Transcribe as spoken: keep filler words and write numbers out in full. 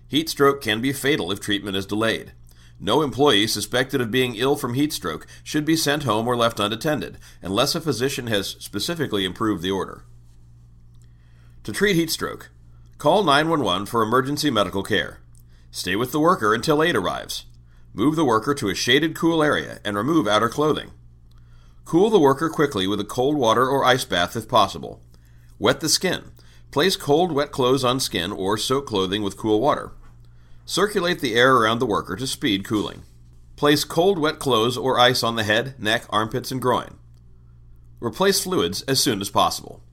Heat stroke can be fatal if treatment is delayed. No employee suspected of being ill from heat stroke should be sent home or left unattended, unless a physician has specifically improved the order. To treat heat stroke, call nine one one for emergency medical care. Stay with the worker until aid arrives. Move the worker to a shaded, cool area and remove outer clothing. Cool the worker quickly with a cold water or ice bath if possible. Wet the skin. Place cold, wet clothes on skin or soak clothing with cool water. Circulate the air around the worker to speed cooling. Place cold, wet clothes or ice on the head, neck, armpits, and groin. Replace fluids as soon as possible.